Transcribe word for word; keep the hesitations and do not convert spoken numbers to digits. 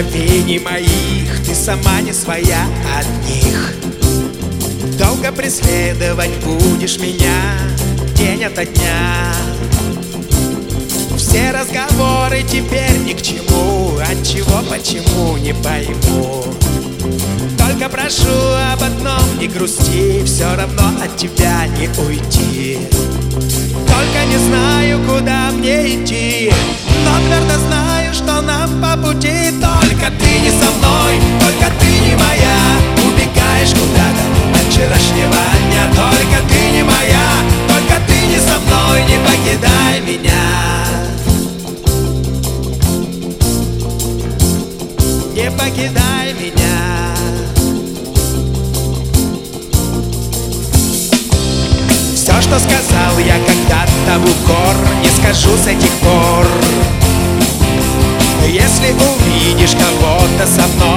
мгновений моих ты сама не своя от них. Долго преследовать будешь меня день ото дня. Все разговоры теперь ни к чему. Отчего, почему, не пойму. Только прошу об одном: не грусти, все равно от тебя не уйти. Только не знаю, куда мне идти, но твердо знаю, что нам по пути. Только ты не со мной, только ты не моя. Убегаешь куда-то от вчерашнего дня. Только ты не моя, только ты не со мной. Не покидай меня, не покидай меня. Все, что сказал я когда-то в укор, не скажу с этих пор. Если увидишь кого-то со мной,